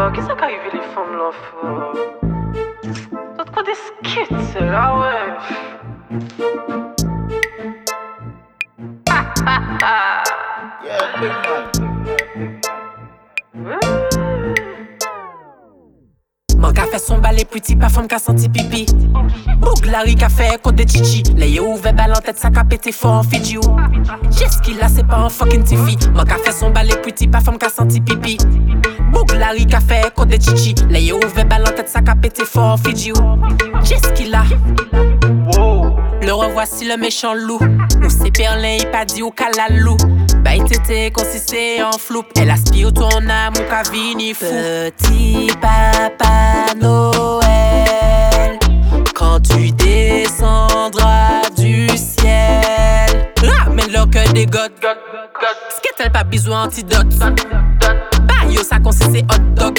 qu'est-ce qui arrive les femmes là, frère? T'as trop des skits, c'est là, ouais. Yeah, big man. Man ka fait son balai petit, pas femme ka senti pipi. Bouglari ka fait côté de chichi. Les yeux ouverts, balle en tête, ça ka pété fort en Fidji. Qu'est-ce qu'il a, c'est pas un fucking tifi. Man ka fait son balai petit, pas femme ka senti pipi. Bouglari ka fait côté de chichi. Les yeux ouverts, balle en tête, ça ka pété fort en Fidji. Qu'est-ce qu'il a? Le revoici le méchant loup. Ou c'est Berlin, il pas dit ou Kalalou. Bah il t'était consisté en floupe. Elle aspire ton âme ou Kavini fou. Petit papa Noël, quand tu descendras du ciel, ramène-leur que des godes. Skettel pas besoin antidote. Bah yo ça consiste hot dog.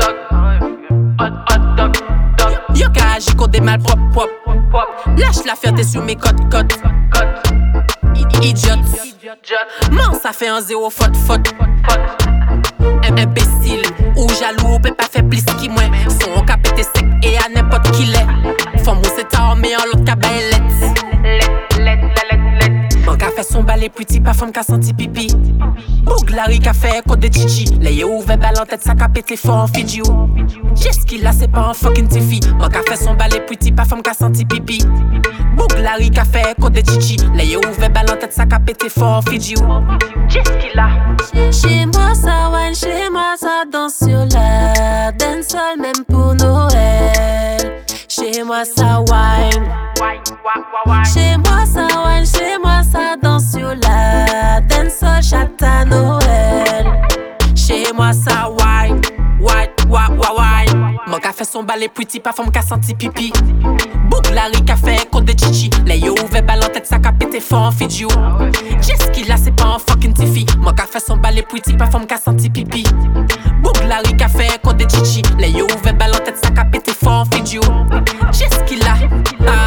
Yo ka agi contre des mal propres. Lâche la fierté sur mes cotes. Idiote. Man, ça fait un zéro faute. Imbécile ou jaloux, peut pas faire plus qui moi. Son cap était sec et à n'importe qui l'est. Femme ou c'est armé en l'autre cabaret. Man ka fait son balai petit, pas femme ka senti pipi. Bouglari ka fait côté de chichi. Les yeux ouverts, balle en tête, ça ka pété fort en Fidji. Qu'est-ce qu'il a, c'est pas un fucking tifi. Man ka fait son balai petit, pas femme ka senti pipi. Bouglari ka fait côté de chichi. Les yeux ouverts, balle en tête, ça ka pété fort en Fidji. Qu'est-ce qu'il a? Chez moi ça wine, chez moi ça danse sur la dancehall même pour Noël. Chez moi ça wine. Chez moi ça wine, chez moi ça danse sur la dancehall chatte à Noël. Chez moi ça wine. Man ka fait son balai petit, pas femme ka senti pipi. Bouglari ka fait côté de chichi. Les yeux ouverts, balle en tête, ça ka pété fort en Fidji. Qu'est-ce qu'il a, c'est pas un fucking tifi. Man ka fait son balai petit, pas femme ka senti pipi. Bouglari ka fait côté de chichi. Les yeux ouverts, balle en tête, ça ka pété fort en Fidji. Qu'est-ce qu'il a?